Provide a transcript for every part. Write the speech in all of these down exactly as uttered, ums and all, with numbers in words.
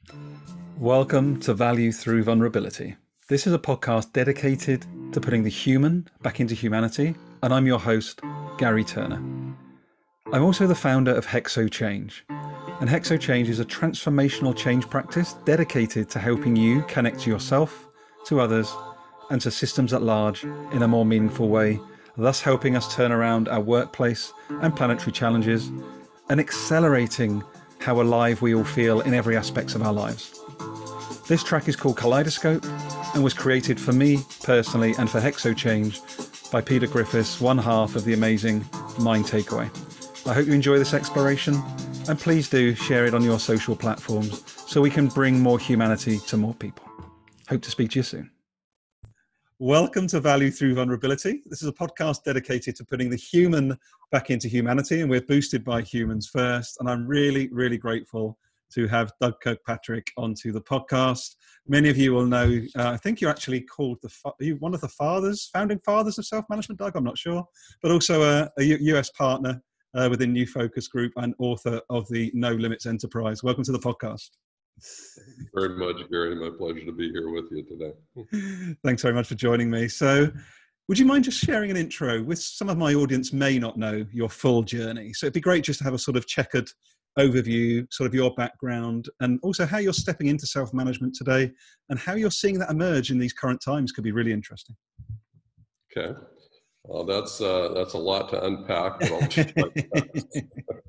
Welcome to Value Through Vulnerability. This is a podcast dedicated to putting the human back into humanity, and I'm your host, Gary Turner. I'm also the founder of Hexo Change, and Hexo Change is a transformational change practice dedicated to helping you connect to yourself, to others, and to systems at large in a more meaningful way, thus helping us turn around our workplace and planetary challenges and accelerating how alive we all feel in every aspect of our lives. This track is called Kaleidoscope and was created for me personally and for Hexo Change by Peter Griffiths, one half of the amazing Mind Takeaway. I hope you enjoy this exploration, and please do share it on your social platforms so we can bring more humanity to more people. Hope to speak to you soon. Welcome to Value Through Vulnerability. This is a podcast dedicated to putting the human back into humanity, and we're boosted by humans first. And I'm really, really grateful to have Doug Kirkpatrick onto the podcast. Many of you will know, uh, I think you're actually called the are you one of the fathers, founding fathers of self-management, Doug, I'm not sure, but also a, a U S partner uh, within New Focus Group and author of the No Limits Enterprise. Welcome to the podcast. Thank you very much, Gary. My pleasure to be here with you today. Thanks very much for joining me. So would you mind just sharing an intro with some of my audience may not know your full journey? So it'd be great just to have a sort of checkered overview, sort of your background, and also how you're stepping into self-management today and how you're seeing that emerge in these current times could be really interesting. Okay. Well, that's uh, that's a lot to unpack, but I'll try my best.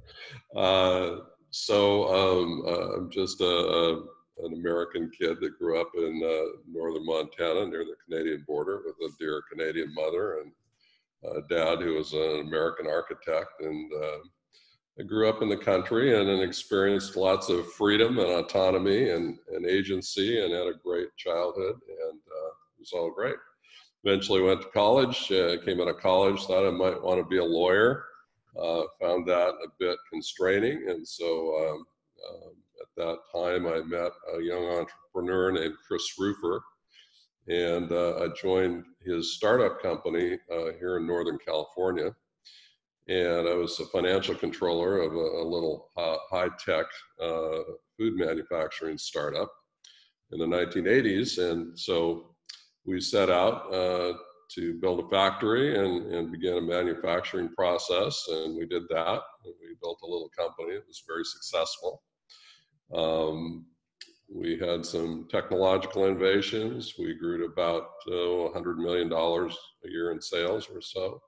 uh, so um, uh, I'm just a, a, an American kid that grew up in uh, northern Montana near the Canadian border with a dear Canadian mother and a dad who was an American architect. And uh, I grew up in the country and then experienced lots of freedom and autonomy and, and agency, and had a great childhood, and uh, it was all great. Eventually went to college, uh, came out of college, thought I might want to be a lawyer, uh, found that a bit constraining, and so um, uh, at that time I met a young entrepreneur named Chris Rufer, and uh, I joined his startup company uh, here in Northern California. And I was a financial controller of a, a little uh, high-tech uh, food manufacturing startup in the nineteen eighties. And so we set out uh, to build a factory and, and begin a manufacturing process. And we did that. And we built a little company. It was very successful. Um, we had some technological innovations. We grew to about oh, one hundred million dollars a year in sales or so.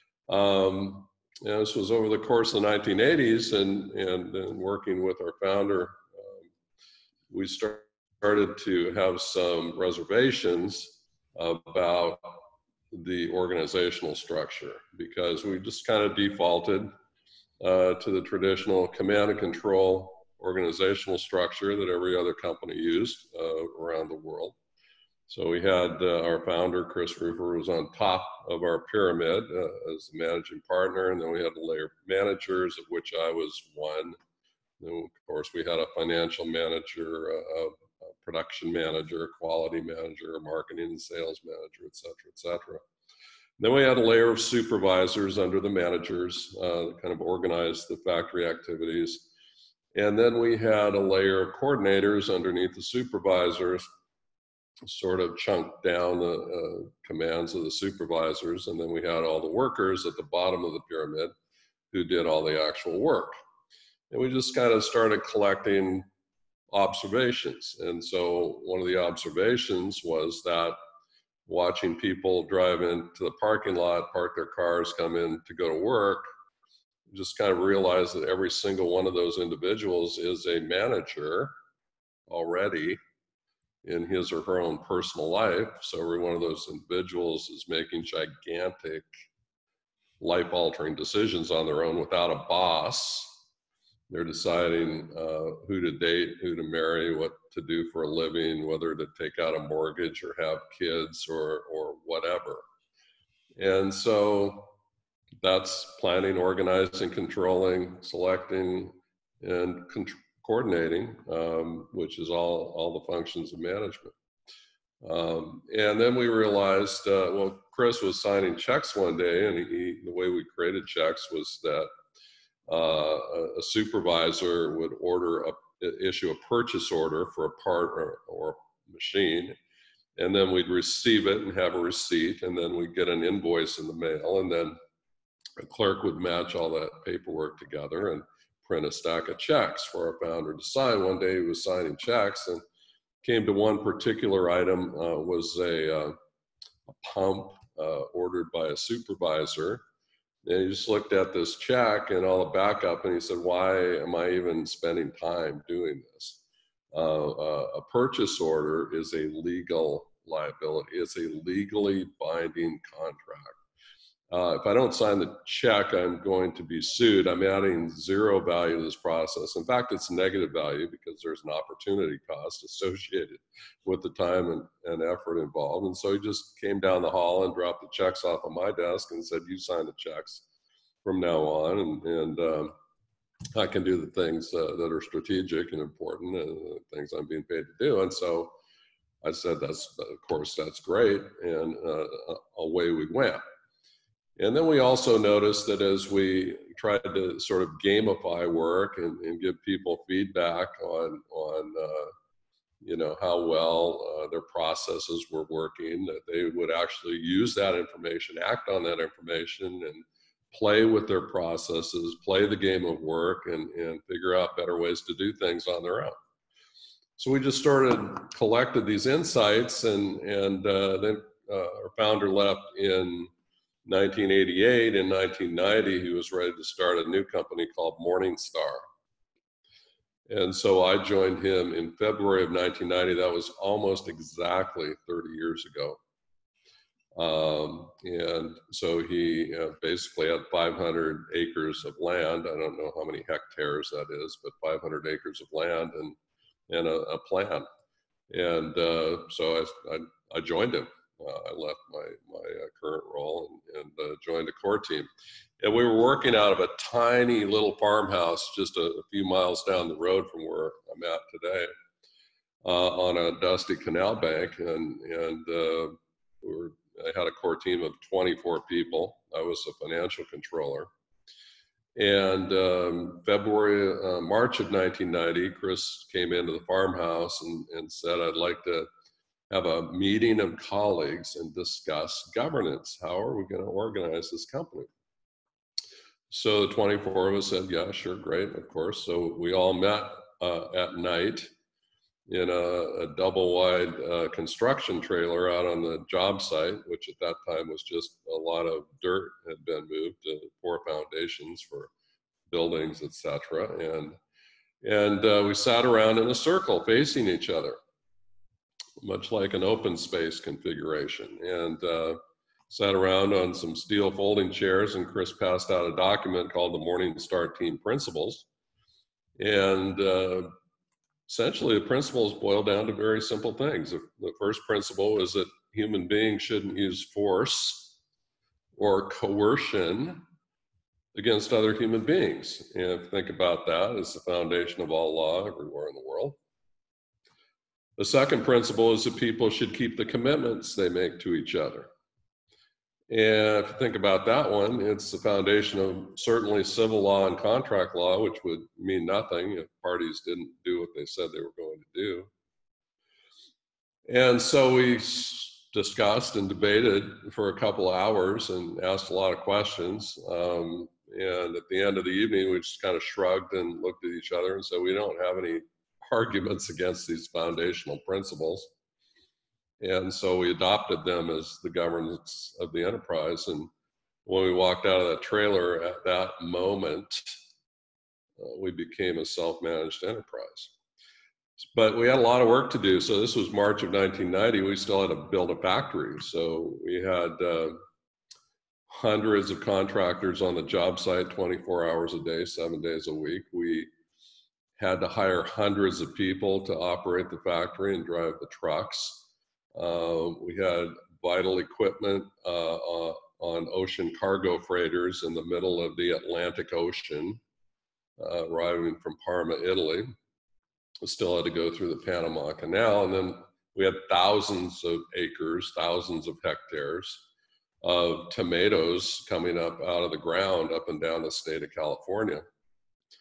Um, And this was over the course of the nineteen eighties, and, and, and working with our founder, um, we start, started to have some reservations about the organizational structure, because we just kind of defaulted uh, to the traditional command and control organizational structure that every other company used uh, around the world. So we had uh, our founder, Chris Rufer, was on top of our pyramid uh, as the managing partner. And then we had a layer of managers, of which I was one. Then, of course, we had a financial manager, a, a production manager, a quality manager, a marketing and sales manager, et cetera, et cetera. Then we had a layer of supervisors under the managers uh, that kind of organized the factory activities. And then we had a layer of coordinators underneath the supervisors, sort of chunked down the uh, commands of the supervisors. And then we had all the workers at the bottom of the pyramid who did all the actual work. And we just kind of started collecting observations. And so one of the observations was that watching people drive into the parking lot, park their cars, come in to go to work, just kind of realized that every single one of those individuals is a manager already in his or her own personal life. So every one of those individuals is making gigantic life-altering decisions on their own without a boss. They're deciding uh, who to date, who to marry, what to do for a living, whether to take out a mortgage or have kids or, or whatever. And so that's planning, organizing, controlling, selecting, and controlling. Coordinating, um, which is all, all the functions of management. Um, and then we realized, uh, well, Chris was signing checks one day, and he, the way we created checks was that uh, a, a supervisor would order a issue a purchase order for a part or, or machine, and then we'd receive it and have a receipt, and then we'd get an invoice in the mail, and then a clerk would match all that paperwork together and print a stack of checks for our founder to sign. One day he was signing checks and came to one particular item, uh, was a, uh, a pump uh, ordered by a supervisor. And he just looked at this check and all the backup, and he said, why am I even spending time doing this? Uh, uh, a purchase order is a legal liability. It's a legally binding contract. Uh, if I don't sign the check, I'm going to be sued. I'm adding zero value to this process. In fact, it's negative value because there's an opportunity cost associated with the time and, and effort involved. And so he just came down the hall and dropped the checks off on my desk and said, you sign the checks from now on. And, and um, I can do the things uh, that are strategic and important and the things I'm being paid to do. And so I said, that's, of course, that's great. And uh, away we went. And then we also noticed that as we tried to sort of gamify work and, and give people feedback on, on uh, you know, how well uh, their processes were working, that they would actually use that information, act on that information, and play with their processes, play the game of work, and, and figure out better ways to do things on their own. So we just started, collected these insights, and, and uh, then uh, our founder left in nineteen eighty-eight. In nineteen ninety, he was ready to start a new company called Morningstar. And so I joined him in February of nineteen ninety. That was almost exactly thirty years ago. Um, and so he uh, basically had five hundred acres of land. I don't know how many hectares that is, but five hundred acres of land and, and a, a plan. And uh, so I, I, I joined him. Uh, I left my, my uh, current role and, and uh, joined a core team. And we were working out of a tiny little farmhouse just a, a few miles down the road from where I'm at today, uh, on a dusty canal bank. And, and uh, we were, I had a core team of twenty-four people. I was a financial controller. And um, February, uh, March of nineteen ninety, Chris came into the farmhouse and, and said, I'd like to have a meeting of colleagues and discuss governance. How are we going to organize this company? So the twenty-four of us said, yeah, sure, great, of course. So we all met uh, at night in a, a double wide uh, construction trailer out on the job site, which at that time was just a lot of dirt had been moved to pour foundations for buildings, et cetera. And, and uh, we sat around in a circle facing each other, much like an open space configuration, and uh, sat around on some steel folding chairs, and Chris passed out a document called the Morningstar Team Principles. And uh, essentially the principles boil down to very simple things. The first principle is that human beings shouldn't use force or coercion against other human beings. And if you think about that as the foundation of all law everywhere in the world. The second principle is that people should keep the commitments they make to each other. And if you think about that one, it's the foundation of certainly civil law and contract law, which would mean nothing if parties didn't do what they said they were going to do. And so we discussed and debated for a couple of hours and asked a lot of questions. Um, and at the end of the evening, we just kind of shrugged and looked at each other and said, we don't have any arguments against these foundational principles. And so we adopted them as the governance of the enterprise. And when we walked out of that trailer at that moment, uh, we became a self-managed enterprise. But we had a lot of work to do. So this was March of nineteen ninety. We still had to build a factory. So we had uh, hundreds of contractors on the job site, twenty-four hours a day, seven days a week. We had to hire hundreds of people to operate the factory and drive the trucks. Uh, we had vital equipment uh, uh, on ocean cargo freighters in the middle of the Atlantic Ocean, uh, arriving from Parma, Italy. We still had to go through the Panama Canal, and then we had thousands of acres, thousands of hectares of tomatoes coming up out of the ground up and down the state of California.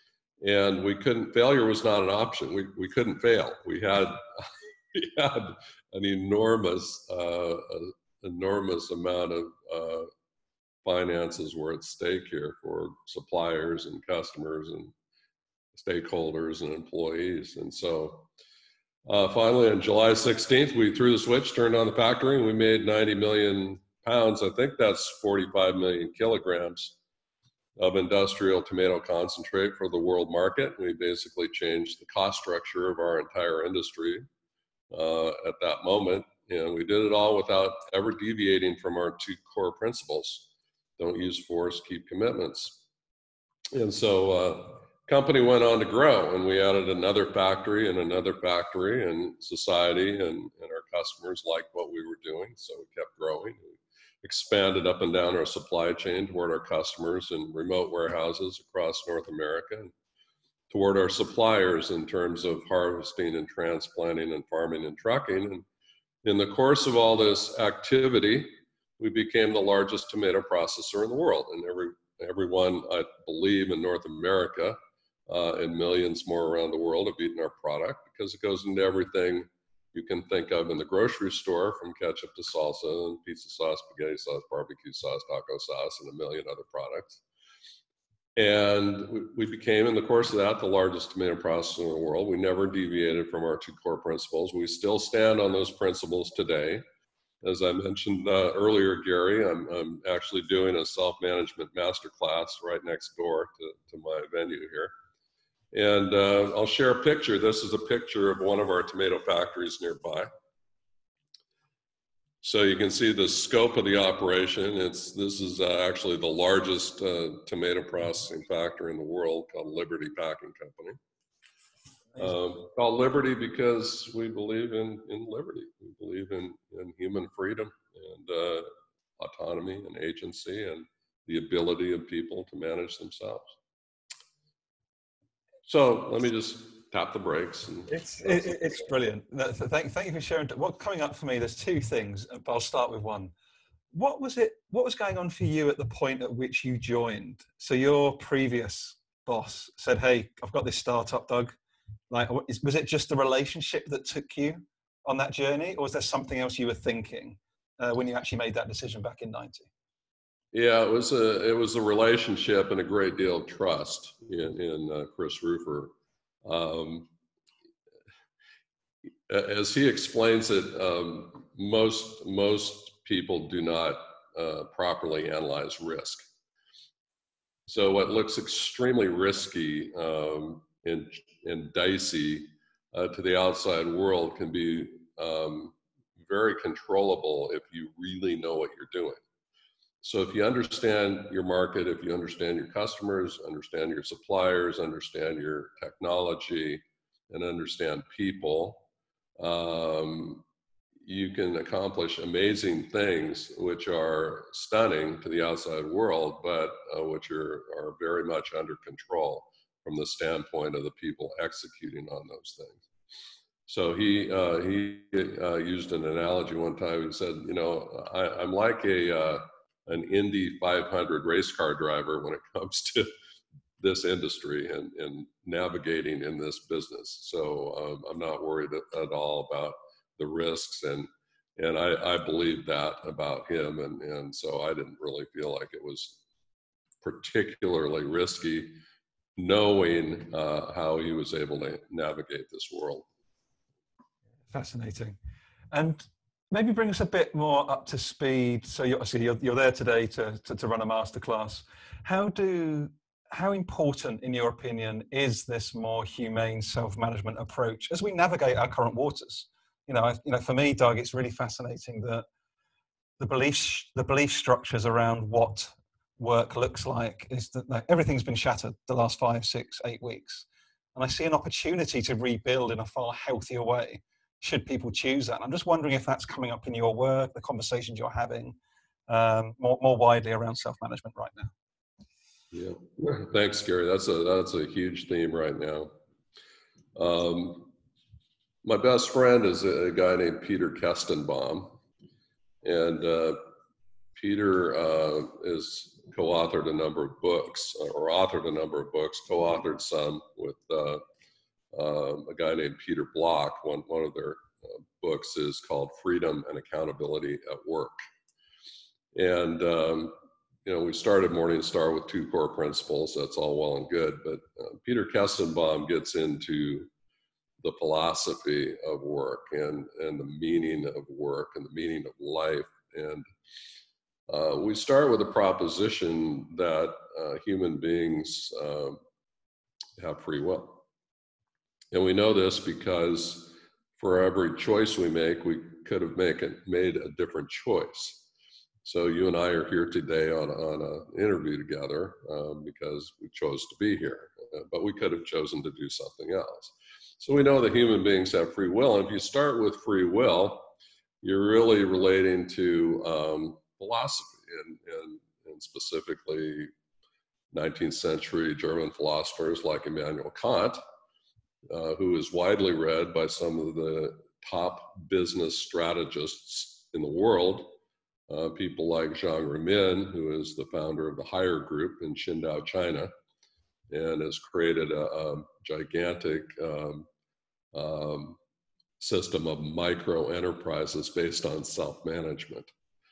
and we couldn't, failure was not an option. We, we couldn't fail. We had, we had an enormous, uh, enormous amount of uh, finances were at stake here for suppliers and customers and stakeholders and employees. And so uh, finally on July sixteenth, we threw the switch, turned on the factory, and we made ninety million pounds. I think that's forty-five million kilograms of industrial tomato concentrate for the world market. We basically changed the cost structure of our entire industry uh, at that moment. And we did it all without ever deviating from our two core principles. Don't use force, keep commitments. And so uh, company went on to grow, and we added another factory and another factory, and society and, and our customers liked what we were doing. So we kept growing. We expanded up and down our supply chain toward our customers in remote warehouses across North America, and toward our suppliers in terms of harvesting and transplanting and farming and trucking. And in the course of all this activity, we became the largest tomato processor in the world. And every everyone, I believe, in North America uh, and millions more around the world have eaten our product, because it goes into everything you can think of in the grocery store, from ketchup to salsa and pizza sauce, spaghetti sauce, barbecue sauce, taco sauce, and a million other products. And we, we became, in the course of that, the largest tomato processor in the world. We never deviated from our two core principles. We still stand on those principles today. As I mentioned uh, earlier, Gary, I'm, I'm actually doing a self-management masterclass right next door to, to my venue here. And uh, I'll share a picture. This is a picture of one of our tomato factories nearby. So you can see the scope of the operation. It's, this is uh, actually the largest uh, tomato processing factory in the world, called Liberty Packing Company. Um, called Liberty because we believe in, in liberty. We believe in, in human freedom and uh, autonomy and agency and the ability of people to manage themselves. So let me just tap the brakes. And it's it, it's brilliant. Thank, thank you for sharing. What's coming up for me, there's two things, but I'll start with one. What was it, what was going on for you at the point at which you joined? So your previous boss said, hey, I've got this startup, Doug. Like, was it just the relationship that took you on that journey, or was there something else you were thinking uh, when you actually made that decision back in ninety? Yeah, it was a it was a relationship and a great deal of trust in, in uh, Chris Rufer. Um, as he explains it, um, most most people do not uh, properly analyze risk. So what looks extremely risky um, and and dicey uh, to the outside world can be um, very controllable if you really know what you're doing. So if you understand your market, if you understand your customers, understand your suppliers, understand your technology, and understand people, um, you can accomplish amazing things which are stunning to the outside world, but uh, which are, are very much under control from the standpoint of the people executing on those things. So he uh, he uh, used an analogy one time. He said, you know, I, I'm like a uh, an Indy five hundred race car driver when it comes to this industry and, and navigating in this business. So um, I'm not worried at, at all about the risks, and and I, I believe that about him, and, and so I didn't really feel like it was particularly risky, knowing uh, how he was able to navigate this world. Fascinating. And maybe bring us a bit more up to speed. So you're, obviously you're, you're there today to, to, to run a masterclass. How do, how important, in your opinion, is this more humane self-management approach as we navigate our current waters? You know, I, you know, for me, Doug, it's really fascinating that the belief, the belief structures around what work looks like is that like, everything's been shattered the last five, six, eight weeks. And I see an opportunity to rebuild in a far healthier way, should people choose that. And I'm just wondering if that's coming up in your work, the conversations you're having um, more, more widely around self-management right now. Yeah, thanks, Gary. That's a that's a huge theme right now. Um, my best friend is a guy named Peter Kestenbaum, and uh, Peter uh, is co-authored a number of books, or authored a number of books, co-authored some with uh, uh, a guy named Peter Block. One, one of their uh, books is called Freedom and Accountability at Work. And, um, you know, we started Morningstar with two core principles. That's all well and good. But uh, Peter Kestenbaum gets into the philosophy of work and, and the meaning of work and the meaning of life. And uh, we start with the proposition that uh, human beings uh, have free will. And we know this because for every choice we make, we could have make it, made a different choice. So you and I are here today on, on an interview together um, because we chose to be here, uh, but we could have chosen to do something else. So we know that human beings have free will. And if you start with free will, you're really relating to um, philosophy and, and, and specifically nineteenth century German philosophers like Immanuel Kant, uh, who is widely read by some of the top business strategists in the world. Uh, people like Zhang Ruimin, who is the founder of the Higher Group in Qingdao, China, and has created a, a gigantic um, um, system of micro enterprises based on self-management.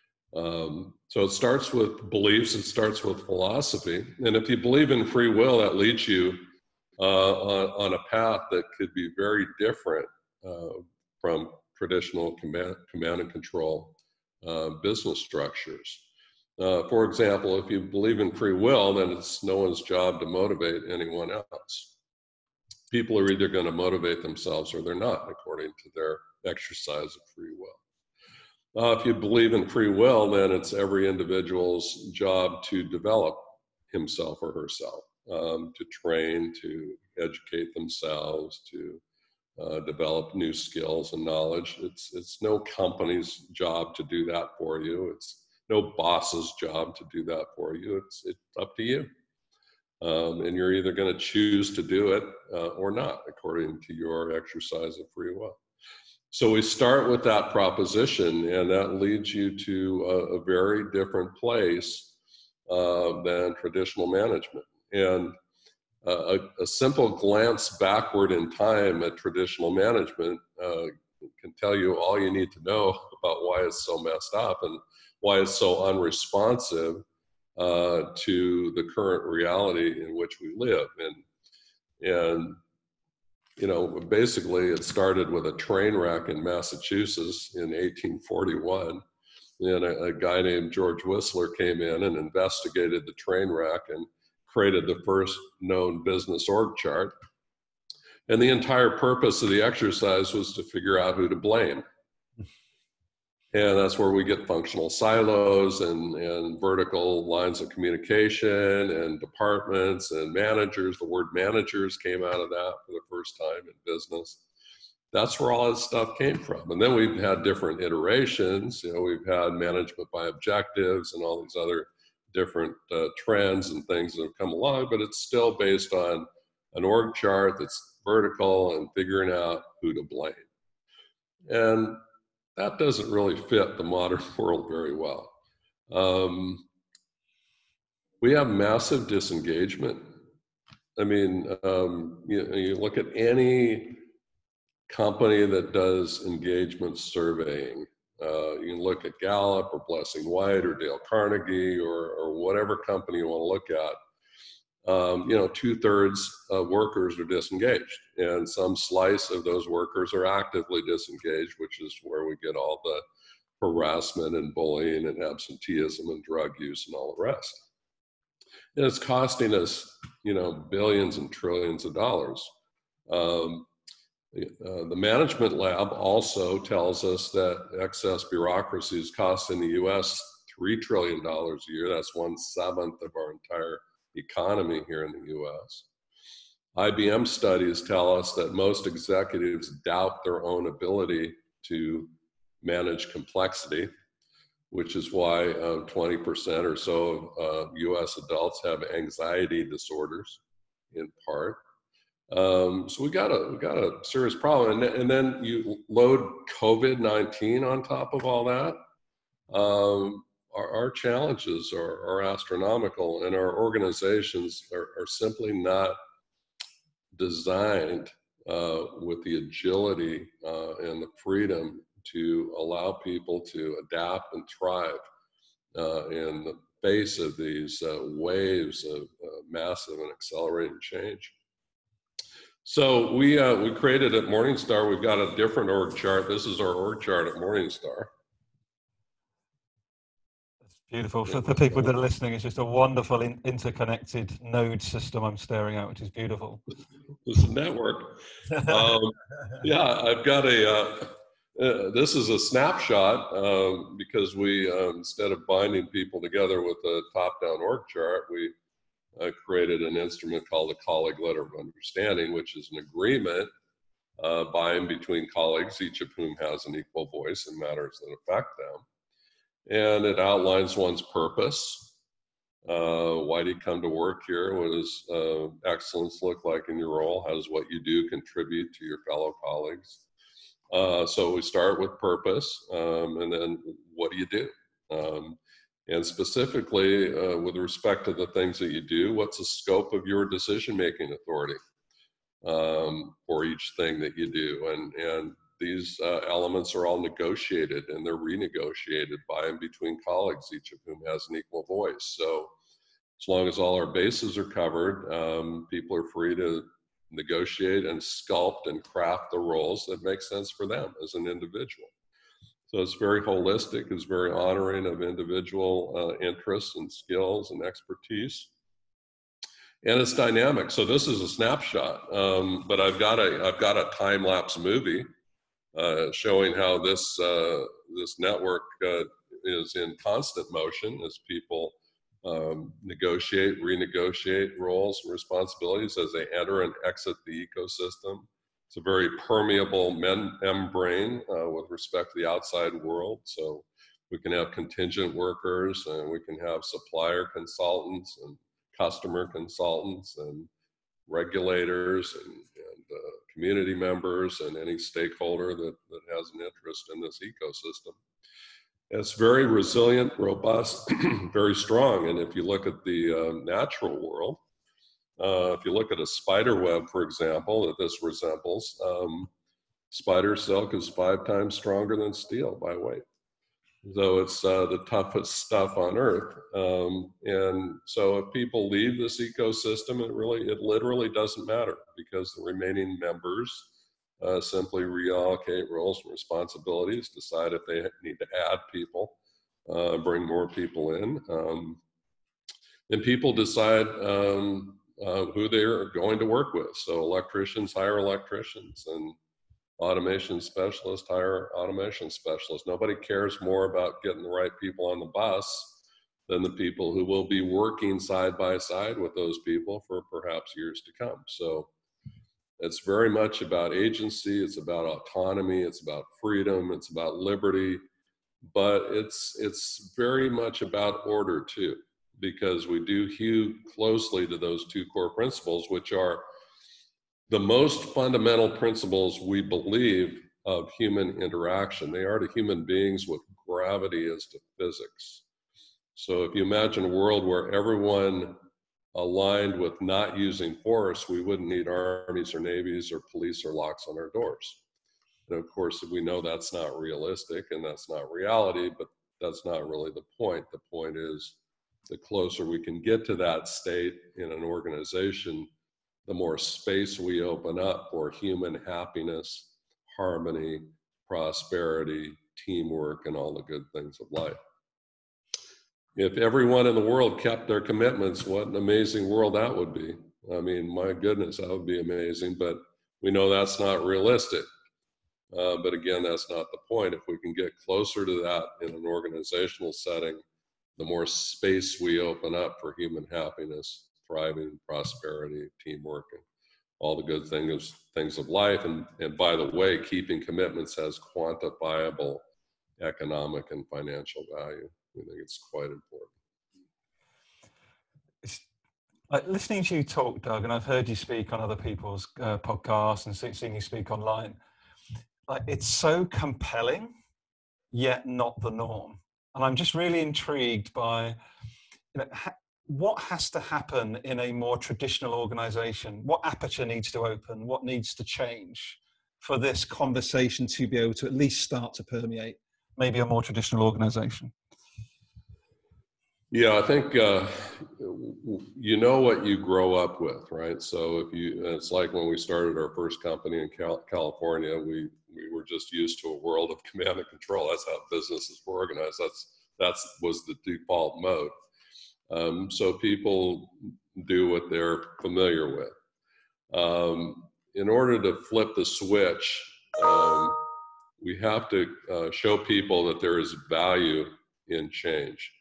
Um, so it starts with beliefs, it starts with philosophy. And if you believe in free will, that leads you uh, on, on a path that could be very different uh, from traditional command, command and control uh, business structures. Uh, for example, if you believe in free will, then it's no one's job to motivate anyone else. People are either going to motivate themselves or they're not, according to their exercise of free will. Uh, if you believe in free will, then it's every individual's job to develop himself or herself, um, to train, to educate themselves, to uh, develop new skills and knowledge. It's, it's no company's job to do that for you. It's no boss's job to do that for you. It's, it's up to you. Um, and you're either going to choose to do it uh, or not, according to your exercise of free will. So we start with that proposition, and that leads you to a, a very different place uh, than traditional management. And uh, a, a simple glance backward in time at traditional management uh, can tell you all you need to know about why it's so messed up and why it's so unresponsive Uh, to the current reality in which we live. And, and, you know, basically it started with a train wreck in Massachusetts in eighteen forty-one. And a, a guy named George Whistler came in and investigated the train wreck and created the first known business org chart. And the entire purpose of the exercise was to figure out who to blame. And that's where we get functional silos and, and vertical lines of communication and departments and managers. The word managers came out of that for the first time in business. That's where all this stuff came from. And then we've had different iterations. You know, we've had management by objectives and all these other different uh, trends and things that have come along, but it's still based on an org chart that's vertical and figuring out who to blame. And that doesn't really fit the modern world very well. Um, we have massive disengagement. I mean, um, you, you look at any company that does engagement surveying. Uh, you can look at Gallup or Blessing White or Dale Carnegie or, or whatever company you want to look at. Um, you know, two-thirds of workers are disengaged, and some slice of those workers are actively disengaged, which is where we get all the harassment and bullying and absenteeism and drug use and all the rest. And it's costing us, you know, billions and trillions of dollars. Um, uh, the Management Lab also tells us that excess bureaucracy is costing the U S three trillion dollars a year. That's one seventh of our entire economy here in the U S. I B M studies tell us that most executives doubt their own ability to manage complexity, which is why uh, twenty percent or so of uh, U S adults have anxiety disorders, in part. Um, so we got a we got a serious problem, and, and then you load COVID nineteen on top of all that. Um, our, our challenges are, are astronomical, and our organizations are, are simply not designed uh, with the agility uh, and the freedom to allow people to adapt and thrive uh, in the face of these uh, waves of uh, massive and accelerating change. So we uh, we created at Morningstar, we've got a different org chart. This is our org chart at Morningstar. Beautiful. For the people that are listening, it's just a wonderful in, interconnected node system I'm staring at, which is beautiful. It's a network. um, yeah, I've got a, uh, uh, this is a snapshot um, because we, um, instead of binding people together with a top-down org chart, we uh, created an instrument called the Colleague Letter of Understanding, which is an agreement uh, by and between colleagues, each of whom has an equal voice in matters that affect them. And it outlines one's purpose. Uh, why do you come to work here? What does uh, excellence look like in your role? How does what you do contribute to your fellow colleagues? Uh, so we start with purpose, um, and then what do you do? Um, and specifically, uh, with respect to the things that you do, what's the scope of your decision-making authority um, for each thing that you do? And, and these uh, elements are all negotiated, and they're renegotiated by and between colleagues, each of whom has an equal voice. So as long as all our bases are covered, um, people are free to negotiate and sculpt and craft the roles that make sense for them as an individual. So it's very holistic, it's very honoring of individual uh, interests and skills and expertise. And it's dynamic. So this is a snapshot, um, but I've got a, I've got a time-lapse movie Uh, showing how this uh, this network uh, is in constant motion as people um, negotiate, renegotiate roles and responsibilities as they enter and exit the ecosystem. It's a very permeable mem- membrane uh, with respect to the outside world. So we can have contingent workers, and we can have supplier consultants and customer consultants and regulators and, and uh, community members and any stakeholder that, that has an interest in this ecosystem. It's very resilient, robust, very strong. And if you look at the uh, natural world, uh, if you look at a spider web, for example, that this resembles, um, spider silk is five times stronger than steel by weight. So it's uh, the toughest stuff on earth. Um, and so if people leave this ecosystem, it really, it literally doesn't matter, because the remaining members uh, simply reallocate roles and responsibilities, decide if they need to add people, uh, bring more people in. Um, and people decide um, uh, who they're going to work with. So electricians hire electricians, and automation specialists hire automation specialists. Nobody cares more about getting the right people on the bus than the people who will be working side by side with those people for perhaps years to come. So it's very much about agency, it's about autonomy, it's about freedom, it's about liberty, but it's it's very much about order too, because we do hew closely to those two core principles, which are the most fundamental principles we believe of human interaction. They are to human beings what gravity is to physics. So if you imagine a world where everyone aligned with not using force, we wouldn't need armies or navies or police or locks on our doors. And of course, we know that's not realistic and that's not reality, but that's not really the point. The point is, the closer we can get to that state in an organization, the more space we open up for human happiness, harmony, prosperity, teamwork, and all the good things of life. If everyone in the world kept their commitments, what an amazing world that would be. I mean, my goodness, that would be amazing, but we know that's not realistic. Uh, but again, that's not the point. If we can get closer to that in an organizational setting, the more space we open up for human happiness, thriving, prosperity, teamwork, and all the good things things of life. And, and by the way, keeping commitments has quantifiable economic and financial value. I think it's quite important. It's, like, listening to you talk, Doug, and I've heard you speak on other people's uh, podcasts and seen you speak online, like, it's so compelling, yet not the norm. And I'm just really intrigued by, you know, ha- what has to happen in a more traditional organization? What aperture needs to open? What needs to change for this conversation to be able to at least start to permeate maybe a more traditional organization? Yeah, I think uh, you know what you grow up with, right? So if you, it's like when we started our first company in Cal- California, we we were just used to a world of command and control. That's how businesses were organized. That's that's was the default mode. Um, so people do what they're familiar with. Um, in order to flip the switch, um, we have to uh, show people that there is value in change.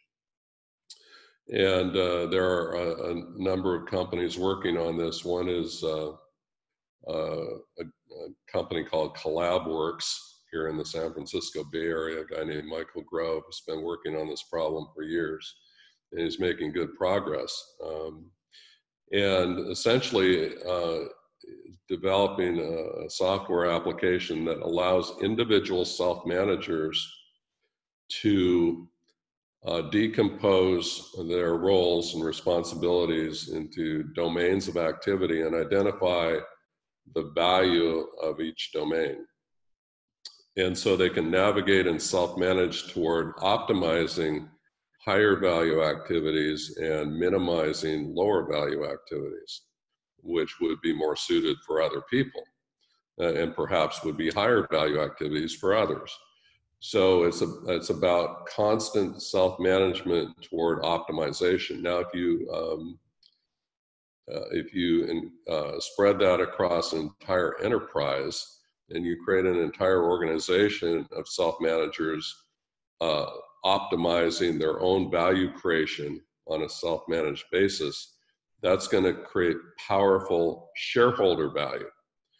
And uh, there are a, a number of companies working on this. One is uh, uh, a, a company called CollabWorks here in the San Francisco Bay Area. A guy named Michael Grove has been working on this problem for years, and he's making good progress. Um, and essentially, uh, developing a, a software application that allows individual self-managers to uh, decompose their roles and responsibilities into domains of activity and identify the value of each domain. And so they can navigate and self-manage toward optimizing higher value activities and minimizing lower value activities, which would be more suited for other people uh, and perhaps would be higher value activities for others. So it's a, it's about constant self-management toward optimization. Now, if you um, uh, if you in, uh, spread that across an entire enterprise, and you create an entire organization of self-managers uh, optimizing their own value creation on a self-managed basis, that's going to create powerful shareholder value.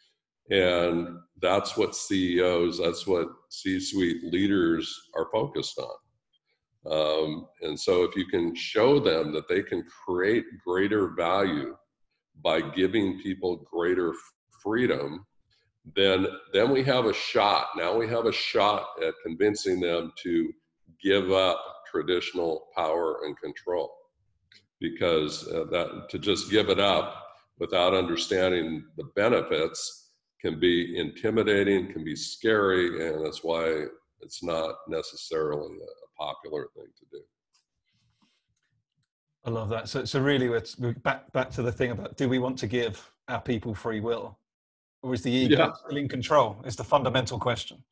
And that's what C E Os, that's what C-suite leaders are focused on. Um, and so if you can show them that they can create greater value by giving people greater freedom, then, then we have a shot. Now we have a shot at convincing them to give up traditional power and control. Because uh, that to just give it up without understanding the benefits can be intimidating, can be scary, and that's why it's not necessarily a popular thing to do. I love that. So, so really, we're, we're back back to the thing about, do we want to give our people free will, or is the ego Yeah, still in control? Is the fundamental question.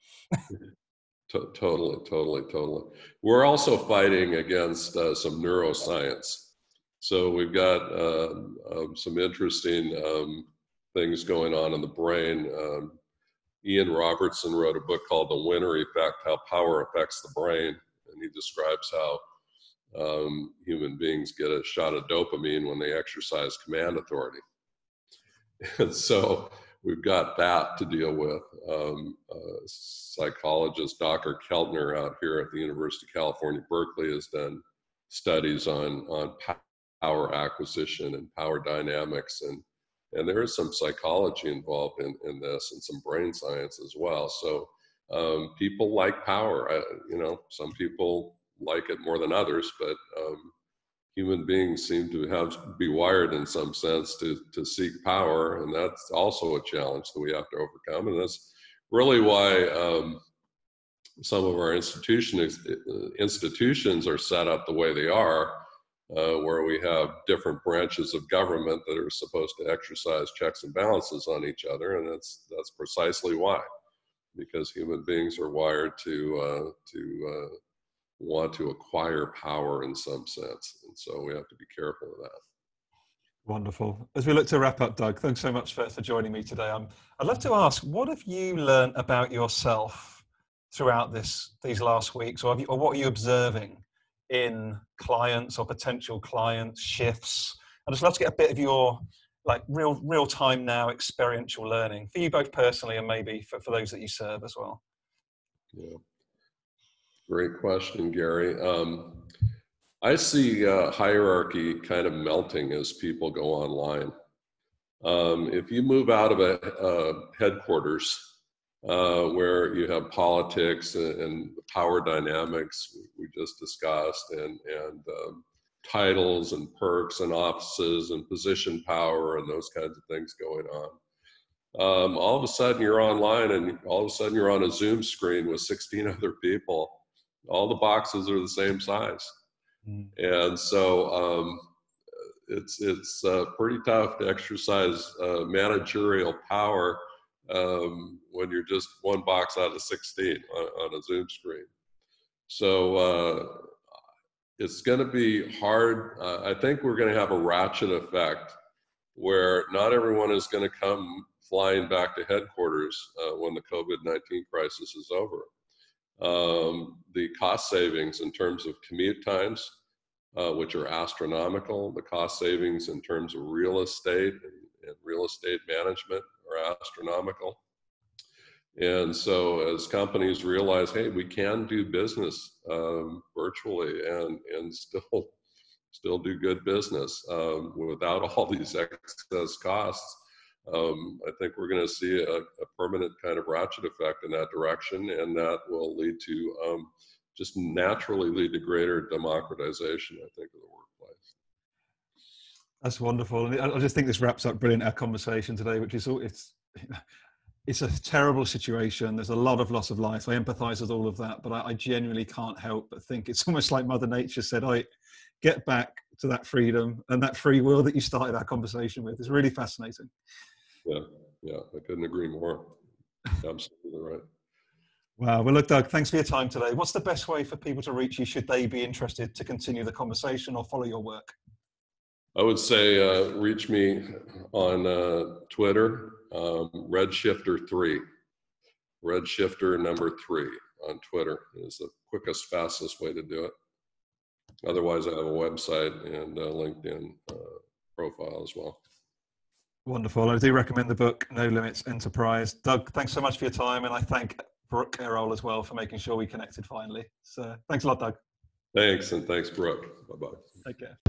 to- totally, totally, totally. We're also fighting against uh, some neuroscience. So we've got uh, um, some interesting um, things going on in the brain. Um, Ian Robertson wrote a book called The Winner Effect, How Power Affects the Brain. And he describes how um, human beings get a shot of dopamine when they exercise command authority. And so we've got that to deal with. Um, uh, psychologist Doctor Keltner out here at the University of California, Berkeley has done studies on, on power acquisition and power dynamics, and and there is some psychology involved in, in this and some brain science as well. So um, people like power. I, you know, some people like it more than others, but um, human beings seem to have be wired in some sense to to seek power, and that's also a challenge that we have to overcome. And that's really why um, some of our institution institutions are set up the way they are. Uh, where we have different branches of government that are supposed to exercise checks and balances on each other, and that's that's precisely why, because human beings are wired to uh, to uh, want to acquire power in some sense, and so we have to be careful of that. Wonderful. As we look to wrap up, Doug, thanks so much for, for joining me today. Um, I'd love to ask, what have you learned about yourself throughout this these last weeks, or, have you, or what are you observing in clients or potential clients, shifts? I'd just love to get a bit of your like real real time now experiential learning for you both personally, and maybe for, for those that you serve as well. Yeah, great question, Gary. Um, I see uh, hierarchy kind of melting as people go online. Um, if you move out of a uh, headquarters uh, where you have politics and, and power dynamics we just discussed, and, and um, titles and perks and offices and position power and those kinds of things going on. Um, all of a sudden you're online, and all of a sudden you're on a Zoom screen with sixteen other people. All the boxes are the same size. Mm. And so um, it's, it's uh, pretty tough to exercise uh, managerial power um, when you're just one box out of sixteen on, on a Zoom screen. So uh, it's going to be hard. Uh, I think we're going to have a ratchet effect where not everyone is going to come flying back to headquarters uh, when the COVID nineteen crisis is over. Um, the cost savings in terms of commute times, uh, which are astronomical, the cost savings in terms of real estate and, and real estate management are astronomical. And so as companies realize, hey, we can do business um, virtually and, and still, still do good business um, without all these excess costs, um, I think we're going to see a, a permanent kind of ratchet effect in that direction, and that will lead to um, just naturally lead to greater democratization, I think, of the workplace. That's wonderful. And I just think this wraps up brilliant our conversation today, which is all, it's, it's a terrible situation. There's a lot of loss of life. I empathize with all of that, but I, I genuinely can't help but think it's almost like Mother Nature said, I get back to that freedom and that free will that you started our conversation with. It's really fascinating. Yeah, yeah, I couldn't agree more. Absolutely right. Wow. Well, look, Doug, thanks for your time today. What's the best way for people to reach you should they be interested to continue the conversation or follow your work? I would say uh, reach me on uh, Twitter, um, Redshifter three. Redshifter number three on Twitter is the quickest, fastest way to do it. Otherwise, I have a website and a LinkedIn uh, profile as well. Wonderful. I do recommend the book, No Limits Enterprise. Doug, thanks so much for your time. And I thank Brooke Errol as well for making sure we connected finally. So thanks a lot, Doug. Thanks. And thanks, Brooke. Bye-bye. Take care.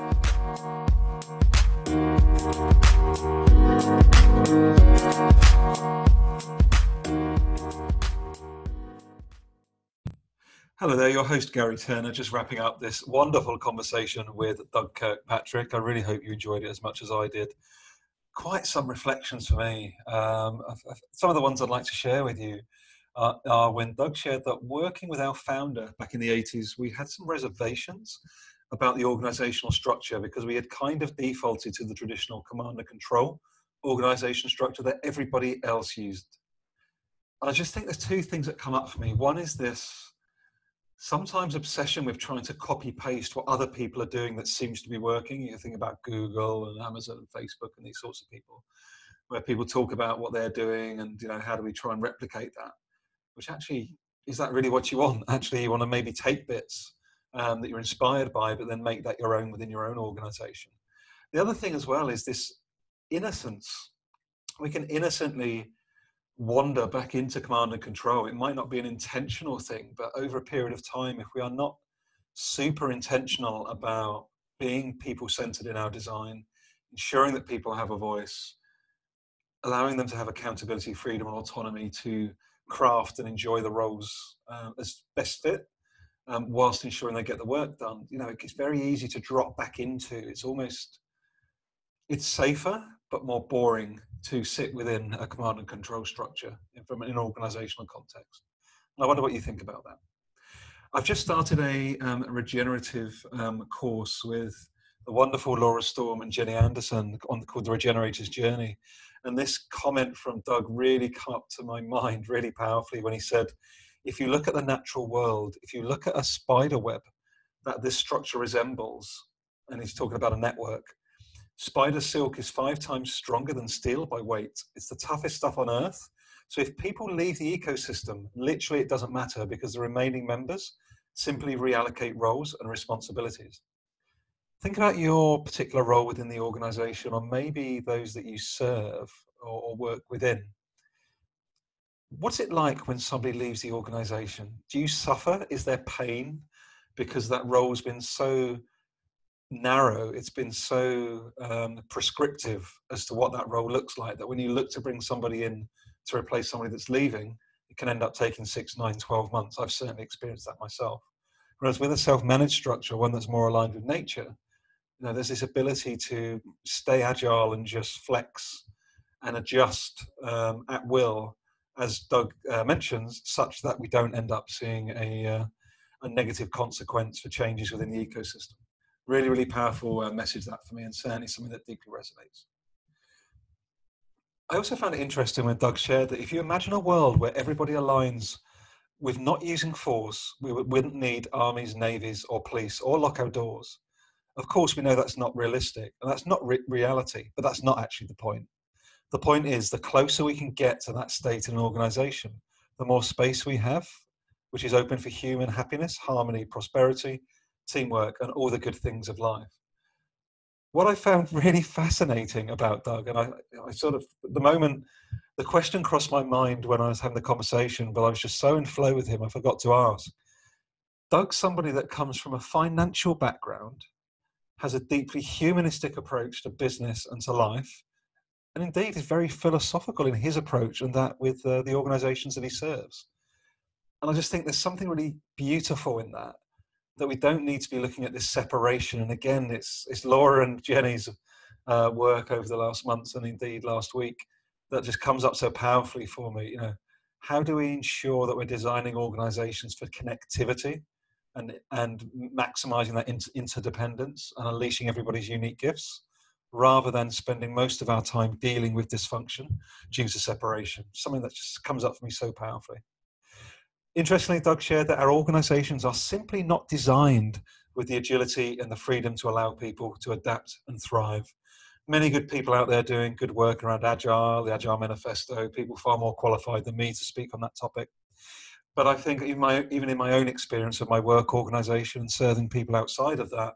Hello there, your host Gary Turner, just wrapping up this wonderful conversation with Doug Kirkpatrick. I really hope you enjoyed it as much as I did. Quite some reflections for me. Um, some of the ones I'd like to share with you uh, are when Doug shared that working with our founder back in the eighties, we had some reservations about the organizational structure because we had kind of defaulted to the traditional command and control organization structure that everybody else used. And I just think there's two things that come up for me. One is this sometimes obsession with trying to copy paste what other people are doing that seems to be working. You think about Google and Amazon and Facebook and these sorts of people, where people talk about what they're doing and, you know, how do we try and replicate that? Which actually, is that really what you want? Actually, you want to maybe take bits um, that you're inspired by, but then make that your own within your own organization. The other thing as well is this innocence. We can innocently wander back into command and control. It might not be an intentional thing, but over a period of time, if we are not super intentional about being people-centered in our design, ensuring that people have a voice, allowing them to have accountability, freedom, and autonomy to craft and enjoy the roles uh, as best fit, um, whilst ensuring they get the work done, you know, it's very easy to drop back into. It's almost, it's safer, but more boring to sit within a command and control structure from an organizational context. And I wonder what you think about that. I've just started a um, regenerative um, course with the wonderful Laura Storm and Jenny Anderson on called The Regenerator's Journey. And this comment from Doug really come up to my mind really powerfully when he said, if you look at the natural world, if you look at a spider web that this structure resembles, and he's talking about a network, spider silk is five times stronger than steel by weight. It's the toughest stuff on earth. So if people leave the ecosystem, literally it doesn't matter because the remaining members simply reallocate roles and responsibilities. Think about your particular role within the organization, or maybe those that you serve or, or work within. What's it like when somebody leaves the organization? Do you suffer? Is there pain because that role's been so narrow, it's been so um, prescriptive as to what that role looks like, that when you look to bring somebody in to replace somebody that's leaving, it can end up taking six, nine, twelve months. I've certainly experienced that myself. Whereas with a self-managed structure, one that's more aligned with nature, you know, there's this ability to stay agile and just flex and adjust um, at will, as Doug uh, mentions, such that we don't end up seeing a, uh, a negative consequence for changes within the ecosystem. Really, really powerful uh, message that for me, and certainly something that deeply resonates. I also found it interesting when Doug shared that if you imagine a world where everybody aligns with not using force, we wouldn't need armies, navies, or police, or lock our doors. Of course, we know that's not realistic, and that's not re reality, but that's not actually the point. The point is, the closer we can get to that state in an organization, the more space we have, which is open for human happiness, harmony, prosperity, teamwork, and all the good things of life. What I found really fascinating about Doug, and I, I sort of, at the moment, the question crossed my mind when I was having the conversation, but I was just so in flow with him, I forgot to ask. Doug's somebody that comes from a financial background, has a deeply humanistic approach to business and to life, and indeed is very philosophical in his approach and that with uh, the organizations that he serves. And I just think there's something really beautiful in that, that we don't need to be looking at this separation. And again, it's, it's Laura and Jenny's uh, work over the last months and indeed last week that just comes up so powerfully for me. You know, how do we ensure that we're designing organizations for connectivity and, and maximizing that inter interdependence and unleashing everybody's unique gifts, rather than spending most of our time dealing with dysfunction due to separation? Something that just comes up for me so powerfully. Interestingly, Doug shared that our organizations are simply not designed with the agility and the freedom to allow people to adapt and thrive. Many good people out there doing good work around Agile, the Agile Manifesto, people far more qualified than me to speak on that topic. But I think in my, even in my own experience of my work organization and serving people outside of that,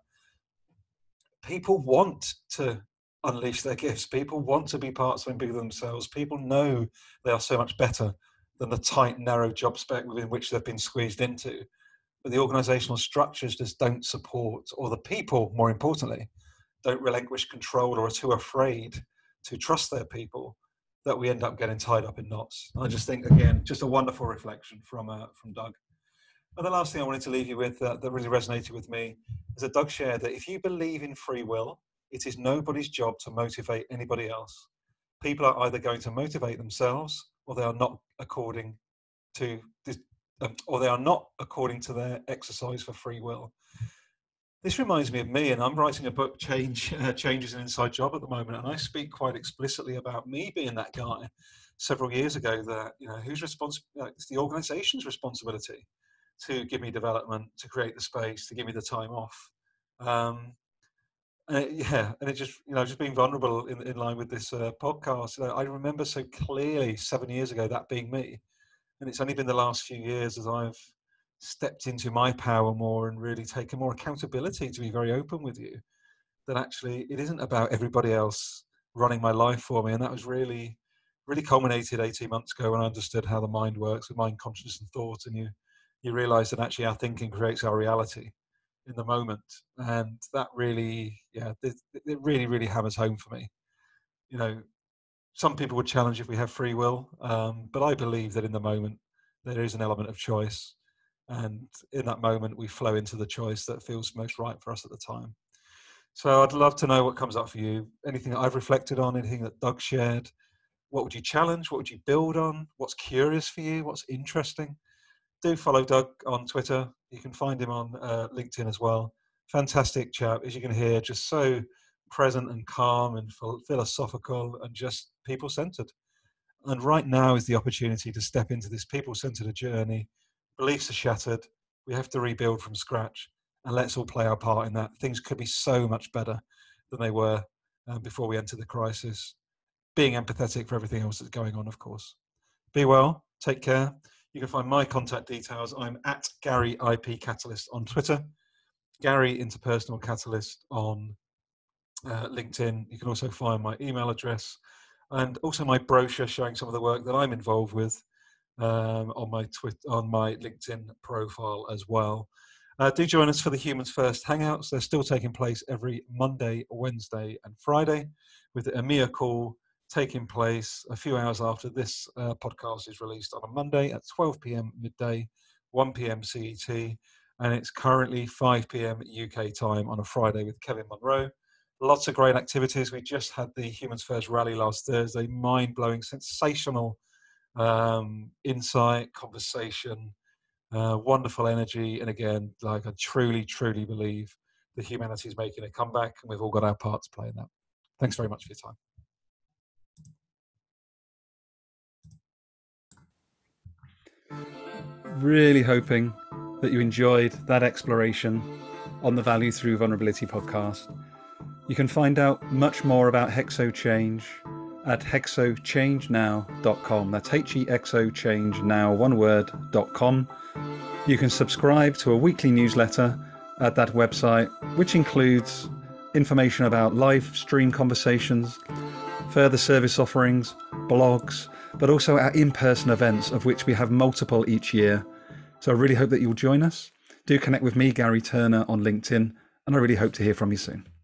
people want to unleash their gifts. People want to be part of something bigger than themselves. People know they are so much better than the tight, narrow job spec within which they've been squeezed into. But the organizational structures just don't support, or the people, more importantly, don't relinquish control or are too afraid to trust their people, that we end up getting tied up in knots. And I just think, again, just a wonderful reflection from, uh, from Doug. And the last thing I wanted to leave you with uh, that really resonated with me is that Doug shared that if you believe in free will, it is nobody's job to motivate anybody else. People are either going to motivate themselves, or they are not according to this, um, or they are not according to their exercise for free will. This reminds me of me, and I'm writing a book, Change uh, Change is an Inside Job at the moment, and I speak quite explicitly about me being that guy several years ago. That, you know, who's responsible? You know, it's the organization's responsibility to give me development, to create the space, to give me the time off. Um, and it, yeah, and it just, you know, just being vulnerable in, in line with this uh, podcast. You know, I remember so clearly seven years ago that being me, and it's only been the last few years as I've stepped into my power more and really taken more accountability, to be very open with you, that actually it isn't about everybody else running my life for me. And that was really, really culminated eighteen months ago when I understood how the mind works with mind, consciousness and thought. And you, you realize that actually our thinking creates our reality in the moment. And that really, yeah, it, it really, really hammers home for me. You know, some people would challenge if we have free will, um, but I believe that in the moment there is an element of choice. And in that moment, we flow into the choice that feels most right for us at the time. So I'd love to know what comes up for you. Anything that I've reflected on, anything that Doug shared. What would you challenge? What would you build on? What's curious for you? What's interesting? Do follow Doug on Twitter. You can find him on uh, LinkedIn as well. Fantastic chap, as you can hear, just so present and calm and philosophical and just people-centered. And right now is the opportunity to step into this people-centered journey. Beliefs are shattered. We have to rebuild from scratch, and let's all play our part in that. Things could be so much better than they were um, before we entered the crisis. Being empathetic for everything else that's going on, of course. Be well. Take care. You can find my contact details. I'm at Gary I P Catalyst on Twitter, Gary Interpersonal Catalyst on uh, LinkedIn. You can also find my email address and also my brochure showing some of the work that I'm involved with um, on my Twitter, on my LinkedIn profile as well. Uh, do join us for the Humans First Hangouts. They're still taking place every Monday, Wednesday, and Friday with the EMEA call taking place a few hours after this uh, podcast is released on a Monday at twelve p.m. midday, one p.m. C E T, and it's currently five p.m. U K time on a Friday with Kevin Monroe. Lots of great activities. We just had the Humans First rally last Thursday, mind-blowing, sensational um, insight, conversation, uh, wonderful energy, and again, like I truly, truly believe that humanity is making a comeback, and we've all got our part to play in that. Thanks very much for your time. Really hoping that you enjoyed that exploration on the Value Through Vulnerability podcast. You can find out much more about Hexo Change at hexo change now dot com. That's H E X O change now, one word, dot com. You can subscribe to a weekly newsletter at that website, which includes information about live stream conversations, further service offerings, blogs, but also our in-person events, of which we have multiple each year. So I really hope that you'll join us. Do connect with me, Gary Turner, on LinkedIn, and I really hope to hear from you soon.